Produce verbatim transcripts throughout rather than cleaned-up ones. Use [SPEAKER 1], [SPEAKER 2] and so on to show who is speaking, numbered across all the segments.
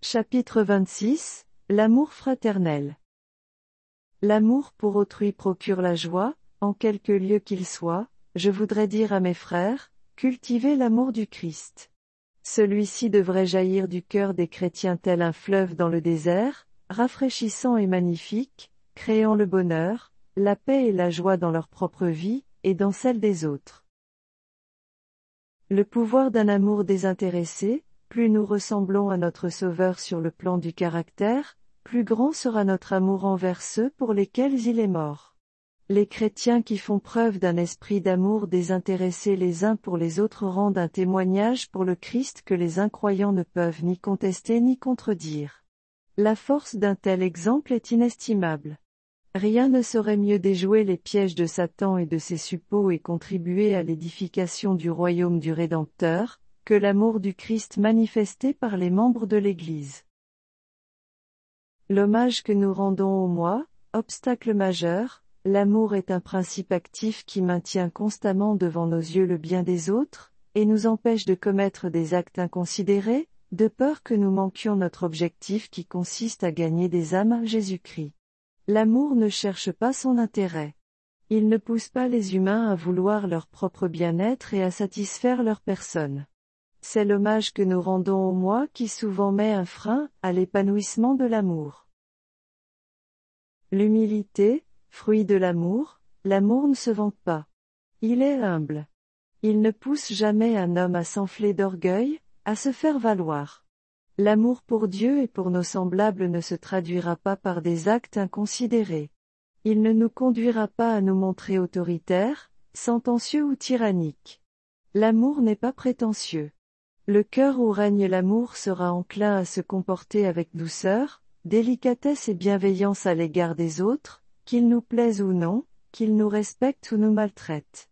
[SPEAKER 1] Chapitre vingt-six, L'amour fraternel. L'amour pour autrui procure la joie, en quelque lieu qu'il soit. Je voudrais dire à mes frères, cultivez l'amour du Christ. Celui-ci devrait jaillir du cœur des chrétiens tel un fleuve dans le désert, rafraîchissant et magnifique, créant le bonheur, la paix et la joie dans leur propre vie, et dans celle des autres. Le pouvoir d'un amour désintéressé, plus nous ressemblons à notre Sauveur sur le plan du caractère, plus grand sera notre amour envers ceux pour lesquels il est mort. Les chrétiens qui font preuve d'un esprit d'amour désintéressé les uns pour les autres rendent un témoignage pour le Christ que les incroyants ne peuvent ni contester ni contredire. La force d'un tel exemple est inestimable. Rien ne saurait mieux déjouer les pièges de Satan et de ses suppôts et contribuer à l'édification du royaume du Rédempteur, que l'amour du Christ manifesté par les membres de l'Église. L'hommage que nous rendons au moi, obstacle majeur, l'amour est un principe actif qui maintient constamment devant nos yeux le bien des autres, et nous empêche de commettre des actes inconsidérés, de peur que nous manquions notre objectif qui consiste à gagner des âmes à Jésus-Christ. L'amour ne cherche pas son intérêt. Il ne pousse pas les humains à vouloir leur propre bien-être et à satisfaire leur personne. C'est l'hommage que nous rendons au moi qui souvent met un frein à l'épanouissement de l'amour. L'humilité, fruit de l'amour, l'amour ne se vante pas. Il est humble. Il ne pousse jamais un homme à s'enfler d'orgueil, à se faire valoir. L'amour pour Dieu et pour nos semblables ne se traduira pas par des actes inconsidérés. Il ne nous conduira pas à nous montrer autoritaires, sentencieux ou tyranniques. L'amour n'est pas prétentieux. Le cœur où règne l'amour sera enclin à se comporter avec douceur, délicatesse et bienveillance à l'égard des autres, qu'ils nous plaisent ou non, qu'ils nous respectent ou nous maltraitent.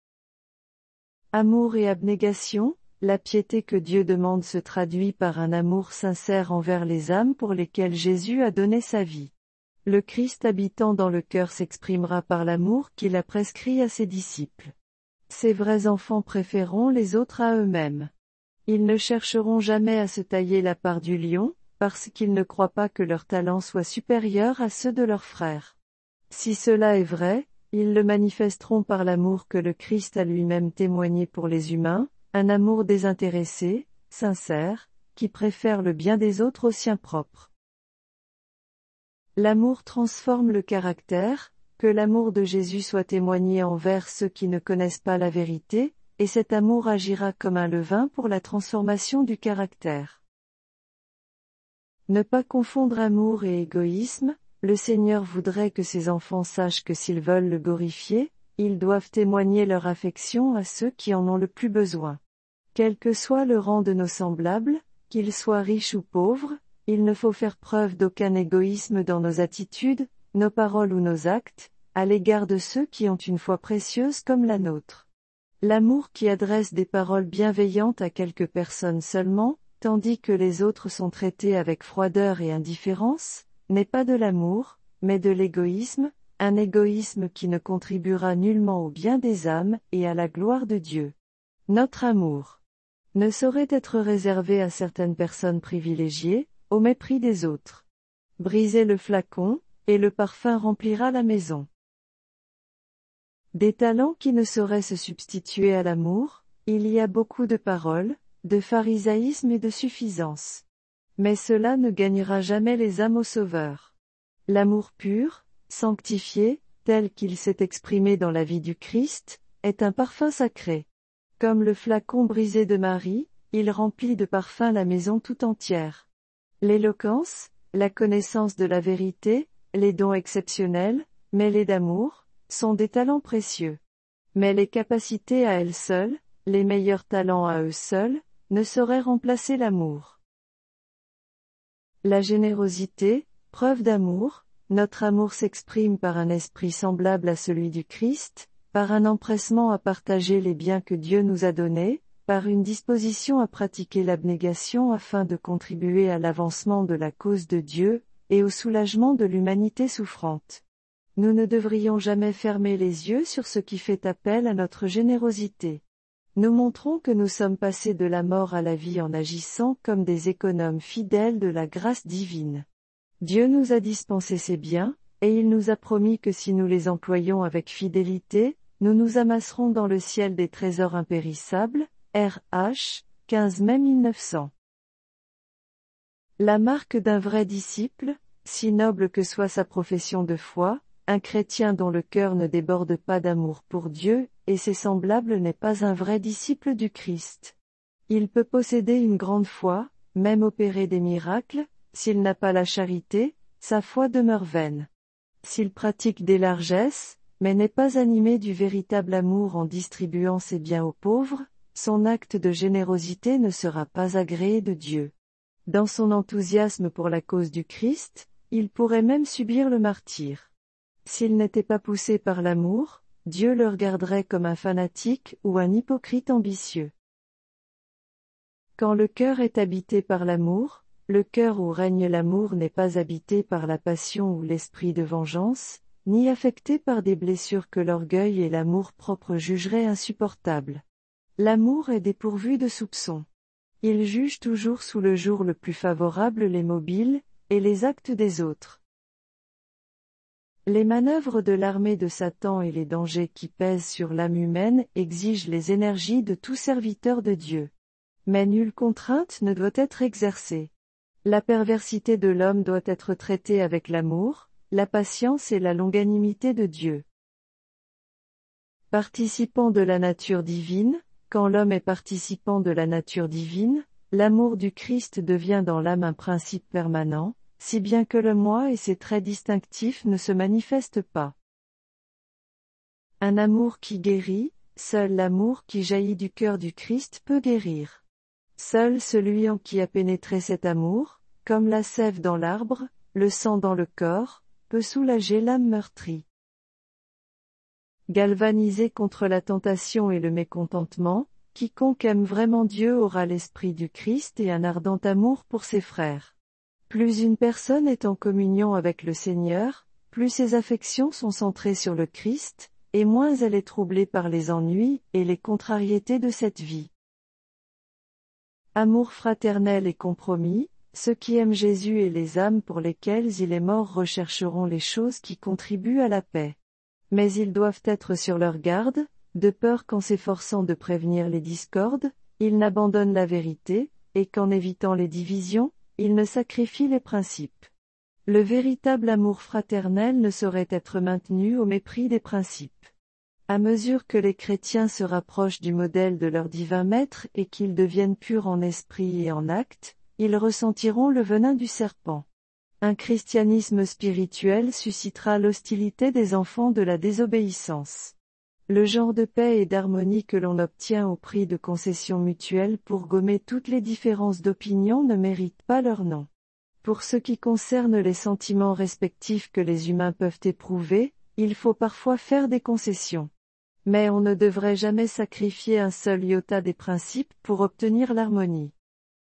[SPEAKER 1] Amour et abnégation, la piété que Dieu demande se traduit par un amour sincère envers les âmes pour lesquelles Jésus a donné sa vie. Le Christ habitant dans le cœur s'exprimera par l'amour qu'il a prescrit à ses disciples. Ses vrais enfants préféreront les autres à eux-mêmes. Ils ne chercheront jamais à se tailler la part du lion, parce qu'ils ne croient pas que leur talent soit supérieur à ceux de leurs frères. Si cela est vrai, ils le manifesteront par l'amour que le Christ a lui-même témoigné pour les humains, un amour désintéressé, sincère, qui préfère le bien des autres au sien propre. L'amour transforme le caractère, que l'amour de Jésus soit témoigné envers ceux qui ne connaissent pas la vérité, et cet amour agira comme un levain pour la transformation du caractère. Ne pas confondre amour et égoïsme. Le Seigneur voudrait que ses enfants sachent que s'ils veulent le glorifier, ils doivent témoigner leur affection à ceux qui en ont le plus besoin. Quel que soit le rang de nos semblables, qu'ils soient riches ou pauvres, il ne faut faire preuve d'aucun égoïsme dans nos attitudes, nos paroles ou nos actes, à l'égard de ceux qui ont une foi précieuse comme la nôtre. L'amour qui adresse des paroles bienveillantes à quelques personnes seulement, tandis que les autres sont traités avec froideur et indifférence, n'est pas de l'amour, mais de l'égoïsme, un égoïsme qui ne contribuera nullement au bien des âmes et à la gloire de Dieu. Notre amour ne saurait être réservé à certaines personnes privilégiées, au mépris des autres. Brisez le flacon, et le parfum remplira la maison. Des talents qui ne sauraient se substituer à l'amour, il y a beaucoup de paroles, de pharisaïsme et de suffisance. Mais cela ne gagnera jamais les âmes au Sauveur. L'amour pur, sanctifié, tel qu'il s'est exprimé dans la vie du Christ, est un parfum sacré. Comme le flacon brisé de Marie, il remplit de parfum la maison tout entière. L'éloquence, la connaissance de la vérité, les dons exceptionnels, mêlés d'amour, sont des talents précieux. Mais les capacités à elles seules, les meilleurs talents à eux seuls, ne sauraient remplacer l'amour. La générosité, preuve d'amour, notre amour s'exprime par un esprit semblable à celui du Christ, par un empressement à partager les biens que Dieu nous a donnés, par une disposition à pratiquer l'abnégation afin de contribuer à l'avancement de la cause de Dieu, et au soulagement de l'humanité souffrante. Nous ne devrions jamais fermer les yeux sur ce qui fait appel à notre générosité. Nous montrons que nous sommes passés de la mort à la vie en agissant comme des économes fidèles de la grâce divine. Dieu nous a dispensé ses biens, et il nous a promis que si nous les employons avec fidélité, nous nous amasserons dans le ciel des trésors impérissables, R H, quinze mai mille neuf cents. La marque d'un vrai disciple, si noble que soit sa profession de foi, un chrétien dont le cœur ne déborde pas d'amour pour Dieu, et ses semblables n'est pas un vrai disciple du Christ. Il peut posséder une grande foi, même opérer des miracles, s'il n'a pas la charité, sa foi demeure vaine. S'il pratique des largesses, mais n'est pas animé du véritable amour en distribuant ses biens aux pauvres, son acte de générosité ne sera pas agréé de Dieu. Dans son enthousiasme pour la cause du Christ, il pourrait même subir le martyre. S'il n'était pas poussé par l'amour, Dieu le regarderait comme un fanatique ou un hypocrite ambitieux. Quand le cœur est habité par l'amour, le cœur où règne l'amour n'est pas habité par la passion ou l'esprit de vengeance, ni affecté par des blessures que l'orgueil et l'amour-propre jugeraient insupportables. L'amour est dépourvu de soupçons. Il juge toujours sous le jour le plus favorable les mobiles, et les actes des autres. Les manœuvres de l'armée de Satan et les dangers qui pèsent sur l'âme humaine exigent les énergies de tout serviteur de Dieu. Mais nulle contrainte ne doit être exercée. La perversité de l'homme doit être traitée avec l'amour, la patience et la longanimité de Dieu. Participant de la nature divine, quand l'homme est participant de la nature divine, l'amour du Christ devient dans l'âme un principe permanent, si bien que le moi et ses traits distinctifs ne se manifestent pas. Un amour qui guérit, seul l'amour qui jaillit du cœur du Christ peut guérir. Seul celui en qui a pénétré cet amour, comme la sève dans l'arbre, le sang dans le corps, peut soulager l'âme meurtrie. Galvanisé contre la tentation et le mécontentement, quiconque aime vraiment Dieu aura l'esprit du Christ et un ardent amour pour ses frères. Plus une personne est en communion avec le Seigneur, plus ses affections sont centrées sur le Christ, et moins elle est troublée par les ennuis et les contrariétés de cette vie. Amour fraternel et compromis, ceux qui aiment Jésus et les âmes pour lesquelles il est mort rechercheront les choses qui contribuent à la paix. Mais ils doivent être sur leur garde, de peur qu'en s'efforçant de prévenir les discordes, ils n'abandonnent la vérité, et qu'en évitant les divisions, ils ne sacrifient les principes. Le véritable amour fraternel ne saurait être maintenu au mépris des principes. À mesure que les chrétiens se rapprochent du modèle de leur divin maître et qu'ils deviennent purs en esprit et en acte, ils ressentiront le venin du serpent. Un christianisme spirituel suscitera l'hostilité des enfants de la désobéissance. Le genre de paix et d'harmonie que l'on obtient au prix de concessions mutuelles pour gommer toutes les différences d'opinion ne mérite pas leur nom. Pour ce qui concerne les sentiments respectifs que les humains peuvent éprouver, il faut parfois faire des concessions. Mais on ne devrait jamais sacrifier un seul iota des principes pour obtenir l'harmonie.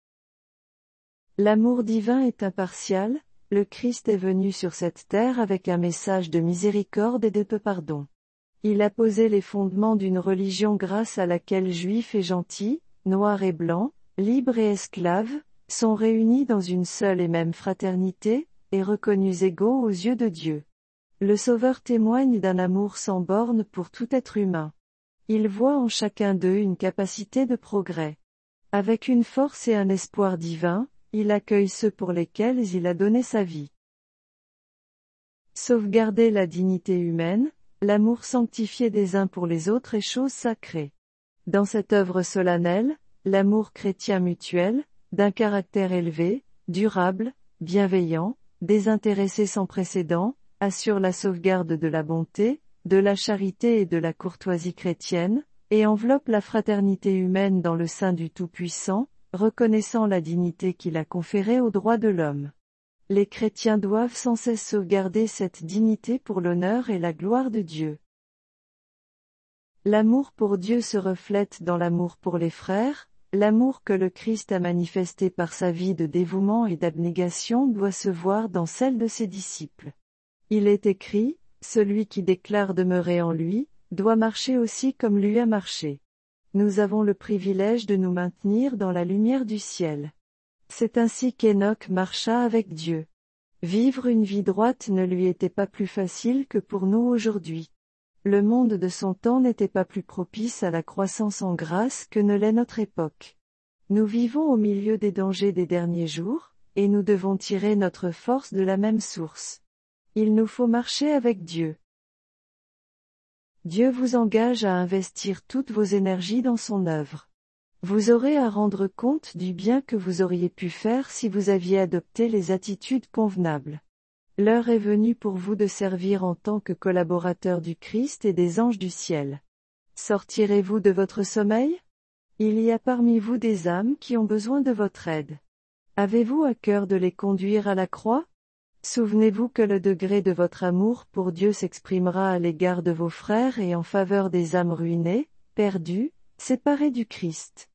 [SPEAKER 1] L'amour divin est impartial, le Christ est venu sur cette terre avec un message de miséricorde et de pardon. Il a posé les fondements d'une religion grâce à laquelle juifs et gentils, noirs et blancs, libres et esclaves, sont réunis dans une seule et même fraternité, et reconnus égaux aux yeux de Dieu. Le Sauveur témoigne d'un amour sans bornes pour tout être humain. Il voit en chacun d'eux une capacité de progrès. Avec une force et un espoir divin, il accueille ceux pour lesquels il a donné sa vie. Sauvegarder la dignité humaine, l'amour sanctifié des uns pour les autres est chose sacrée. Dans cette œuvre solennelle, l'amour chrétien mutuel, d'un caractère élevé, durable, bienveillant, désintéressé sans précédent, assure la sauvegarde de la bonté, de la charité et de la courtoisie chrétienne, et enveloppe la fraternité humaine dans le sein du Tout-Puissant, reconnaissant la dignité qu'il a conférée aux droits de l'homme. Les chrétiens doivent sans cesse sauvegarder cette dignité pour l'honneur et la gloire de Dieu. L'amour pour Dieu se reflète dans l'amour pour les frères, l'amour que le Christ a manifesté par sa vie de dévouement et d'abnégation doit se voir dans celle de ses disciples. Il est écrit, celui qui déclare demeurer en lui, doit marcher aussi comme lui a marché. Nous avons le privilège de nous maintenir dans la lumière du ciel. C'est ainsi qu'Enoch marcha avec Dieu. Vivre une vie droite ne lui était pas plus facile que pour nous aujourd'hui. Le monde de son temps n'était pas plus propice à la croissance en grâce que ne l'est notre époque. Nous vivons au milieu des dangers des derniers jours, et nous devons tirer notre force de la même source. Il nous faut marcher avec Dieu. Dieu vous engage à investir toutes vos énergies dans son œuvre. Vous aurez à rendre compte du bien que vous auriez pu faire si vous aviez adopté les attitudes convenables. L'heure est venue pour vous de servir en tant que collaborateur du Christ et des anges du ciel. Sortirez-vous de votre sommeil? Il y a parmi vous des âmes qui ont besoin de votre aide. Avez-vous à cœur de les conduire à la croix? Souvenez-vous que le degré de votre amour pour Dieu s'exprimera à l'égard de vos frères et en faveur des âmes ruinées, perdues, séparées du Christ.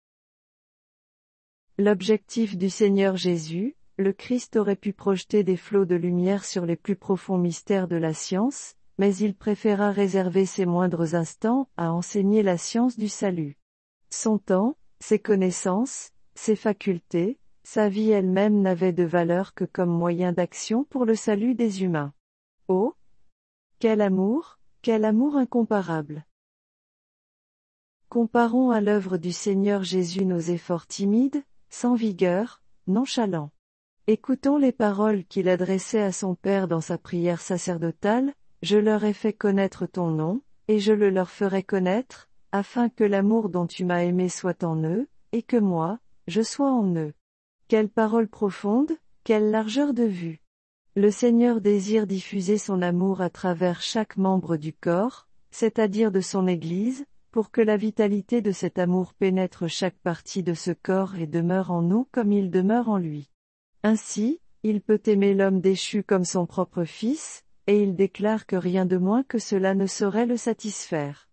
[SPEAKER 1] L'objectif du Seigneur Jésus, le Christ aurait pu projeter des flots de lumière sur les plus profonds mystères de la science, mais il préféra réserver ses moindres instants à enseigner la science du salut. Son temps, ses connaissances, ses facultés, sa vie elle-même n'avaient de valeur que comme moyen d'action pour le salut des humains. Oh! Quel amour, quel amour incomparable! Comparons à l'œuvre du Seigneur Jésus nos efforts timides, sans vigueur, nonchalants. Écoutons les paroles qu'il adressait à son Père dans sa prière sacerdotale: « Je leur ai fait connaître ton nom, et je le leur ferai connaître, afin que l'amour dont tu m'as aimé soit en eux, et que moi, je sois en eux. » Quelle parole profonde, quelle largeur de vue! Le Seigneur désire diffuser son amour à travers chaque membre du corps, c'est-à-dire de son Église, pour que la vitalité de cet amour pénètre chaque partie de ce corps et demeure en nous comme il demeure en lui. Ainsi, il peut aimer l'homme déchu comme son propre fils, et il déclare que rien de moins que cela ne saurait le satisfaire.